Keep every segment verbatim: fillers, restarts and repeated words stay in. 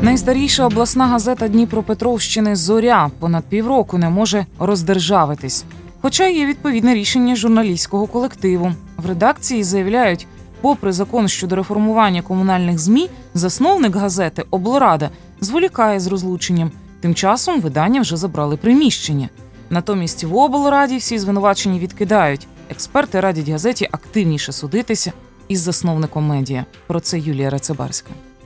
Найстаріша обласна газета Дніпропетровщини «Зоря» понад півроку не може роздержавитись. Хоча є відповідне рішення журналістського колективу. В редакції заявляють, попри закон щодо реформування комунальних ЗМІ, засновник газети «Облрада» зволікає з розлученням. Тим часом видання вже забрали приміщення. Натомість в облраді всі звинувачені відкидають. Експерти радять газеті активніше судитися із засновником медіа. Про це Юлія Рацибарська.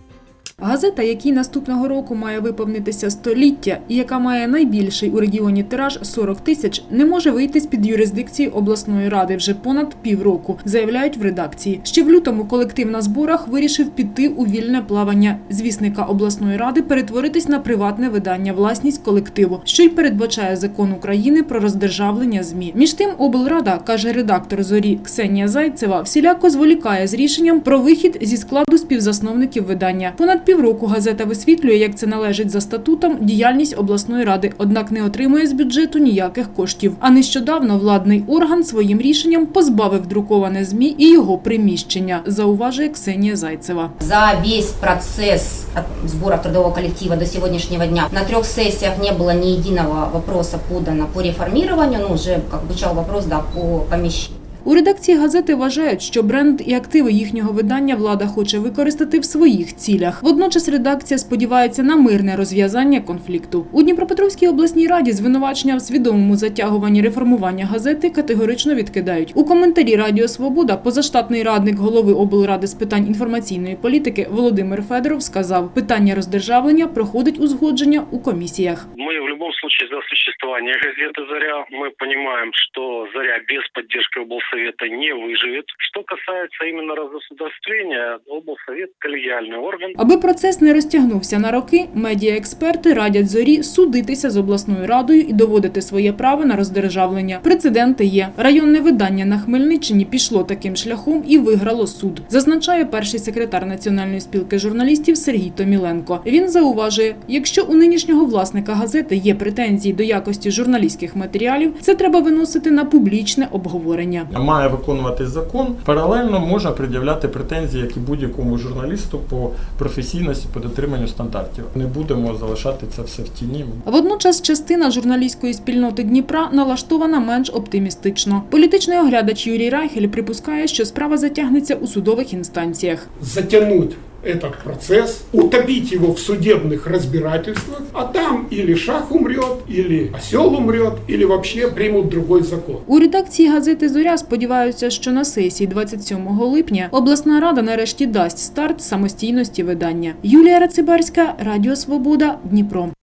Газета, якій наступного року має виповнитися століття і яка має найбільший у регіоні тираж – сорок тисяч, не може вийти з-під юрисдикції обласної ради вже понад півроку, заявляють в редакції. Ще в лютому колектив на зборах вирішив піти у вільне плавання звісника обласної ради перетворитись на приватне видання, власність колективу, що й передбачає закон України про роздержавлення ЗМІ. Між тим, облрада, каже редактор «Зорі» Ксенія Зайцева, всіляко зволікає з рішенням про вихід зі складу співзасновників видання. Понад півроку газета висвітлює, як це належить за статутом, діяльність обласної ради, однак не отримує з бюджету ніяких коштів. А нещодавно владний орган своїм рішенням позбавив друковане ЗМІ і його приміщення, зауважує Ксенія Зайцева. За весь процесс збору трудового колективу до сьогоднішнього дня на трьох сесіях не було ні єдиного вопроса подано по реформуванню, ну вже як звучав вопрос да, по поміщенню. У редакції газети вважають, що бренд і активи їхнього видання влада хоче використати в своїх цілях. Водночас редакція сподівається на мирне розв'язання конфлікту. У Дніпропетровській обласній раді звинувачення в свідомому затягуванні реформування газети категорично відкидають. У коментарі Радіо Свобода позаштатний радник голови облради з питань інформаційної політики Володимир Федоров сказав, питання роздержавлення проходить узгодження у комісіях. Ми в будь-якому випадку за существування газети «Зоря». Ми розуміємо, що «Зоря» без підтримки облсовета Совета не выживет. Что касается именно разгосударствления, облсовет – коллегиальный орган. Аби процес не розтягнувся на роки, медіаексперти радять «Зорі» судитися з обласною радою і доводити своє право на роздержавлення. Прецеденти є. Районне видання на Хмельниччині пішло таким шляхом і виграло суд, зазначає перший секретар Національної спілки журналістів Сергій Томіленко. Він зауважує, якщо у нинішнього власника газети є претензії до якості журналістських матеріалів, це треба виносити на публічне обговорення. Має виконувати закон, паралельно можна пред'являти претензії, як і будь-якому журналісту, по професійності, по дотриманню стандартів. Не будемо залишати це все в тіні. Водночас частина журналістської спільноти Дніпра налаштована менш оптимістично. Політичний оглядач Юрій Райхель припускає, що справа затягнеться у судових інстанціях. Затягнуть этот процесс, утопить его в судебных разбирательствах, а там или шах умрет, или осел умрет, или вообще примут другой закон. У редакції газети «Зоря» сподіваються, що на сесії двадцять сьомого липня обласна рада нарешті дасть старт самостійності видання. Юлія Рацибарська, Радіо Свобода, Дніпро.